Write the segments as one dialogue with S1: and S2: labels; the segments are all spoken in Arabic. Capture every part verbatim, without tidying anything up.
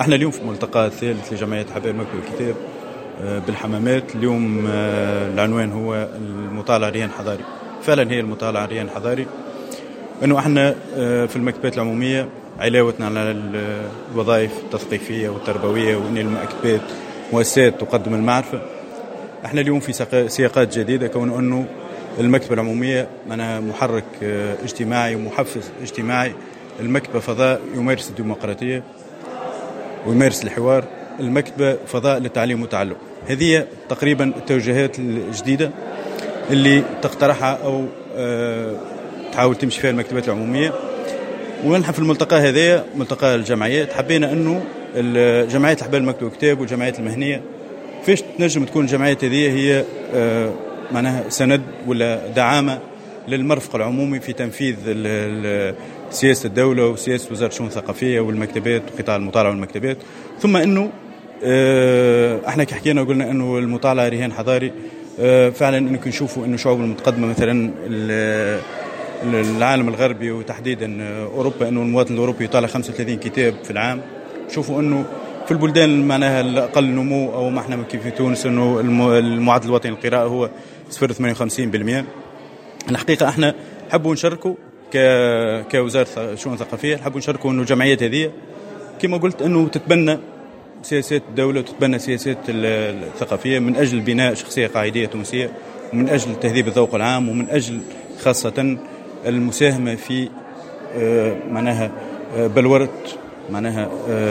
S1: احنا اليوم في الملتقى الثالث لجمعية أحباء المكتبة والكتاب بالحمامات. اليوم العنوان هو المطالعة رهان حضاري. فعلا هي المطالعة رهان حضاري، انه احنا في المكتبات العمومية علاوة على الوظائف التثقيفية والتربوية وان المكتبات مؤسسات تقدم المعرفة، احنا اليوم في سياقات جديدة، كون انه المكتبة العمومية معناها محرك اجتماعي ومحفز اجتماعي. المكتبة فضاء يمارس الديمقراطية ويمارس الحوار. المكتبة فضاء للتعليم والتعلم. هذه تقريبا التوجهات الجديدة اللي تقترحها أو أه تحاول تمشي فيها المكتبات العمومية. ونحن في الملتقى هذا ملتقى الجمعيات حبينا أنه جمعية أحباء المكتبة والكتاب والجمعيات المهنية فيش تنجم تكون الجمعيات هذه هي أه معناها سند ولا دعامة للمرفق العمومي في تنفيذ سياسة الدولة وسياسة وزارة الشؤون الثقافية والمكتبات وقطاع المطالعة والمكتبات. ثم أنه احنا كي حكينا وقلنا أنه المطالعة رهان حضاري. فعلا أنك نشوفوا أنه شعوب المتقدمة مثلا العالم الغربي وتحديدا أوروبا، أنه المواطن الأوروبي يطالع خمسة وثلاثين كتاب في العام. شوفوا أنه في البلدان معناها الأقل نمو أو ما احنا كيف في تونس أنه المعدل الوطني للقراءة هو صفر فاصلة ثمانية وخمسين بالمئة. الحقيقة احنا حبوا نشاركوا كوزارة الشؤون الثقافية، نحبوا نشاركوا أنه الجمعيات هذه كما قلت أنه تتبنى سياسات الدولة وتتبنى سياسات الثقافية من أجل بناء شخصية قاعدية تونسية، ومن أجل تهذيب الذوق العام، ومن أجل خاصة المساهمة في معناها بلورة معناها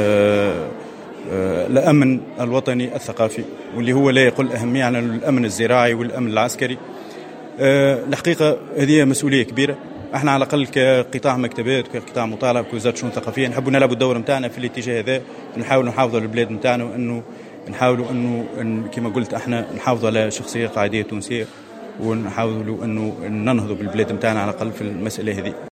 S1: الأمن الوطني الثقافي، واللي هو لا يقل أهمية عن الأمن الزراعي والأمن العسكري. الحقيقة هذه مسؤولية كبيرة. احنا على الاقل كقطاع مكتبات وكقطاع مطالعه وكوزاره الشؤون الثقافيه نحبوا نلعبوا الدور نتاعنا في الاتجاه هذا، نحاولوا نحافظوا على البلاد نتاعنا، وانه نحاولوا انه إن كما قلت احنا نحافظوا على شخصيه قاعديه تونسيه، ونحاولوا انه ننهضوا بالبلاد نتاعنا على الاقل في المساله هذه.